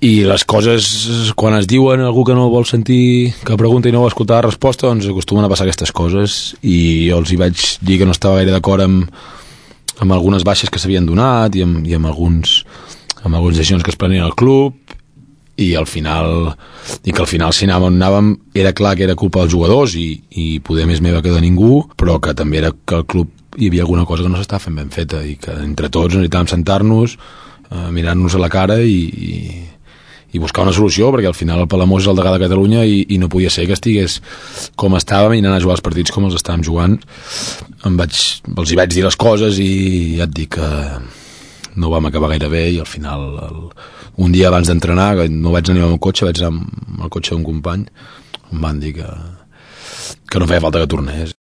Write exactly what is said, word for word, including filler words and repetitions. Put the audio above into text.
i les coses, quan es diuen algú que no vol sentir, que pregunta i no vol escoltar la resposta, doncs acostumen a passar aquestes coses, i jo els hi vaig dir que no estava gaire d'acord amb, amb algunes baixes que s'havien donat i amb, i amb alguns amb algunes decisions que es prenien al club, i al final i que al final si anàvem on anàvem era clar que era culpa dels jugadors i, i poder més meva que de ningú, però que també era que el club hi havia alguna cosa que no s'estava fent ben feta i que entre tots necessitàvem sentar-nos, eh, mirar-nos a la cara i, i, i buscar una solució, perquè al final el Palamós és el degà de Catalunya i, i no podia ser que estigués com estàvem i anant a jugar els partits com els estàvem jugant. Em vaig, els hi vaig dir les coses i ja et dic que no vam acabar gaire bé, i al final el, un dia abans d'entrenar, que no vaig anar amb el cotxe, vaig anar amb el cotxe d'un company, em van dir que, que no feia falta que tornés.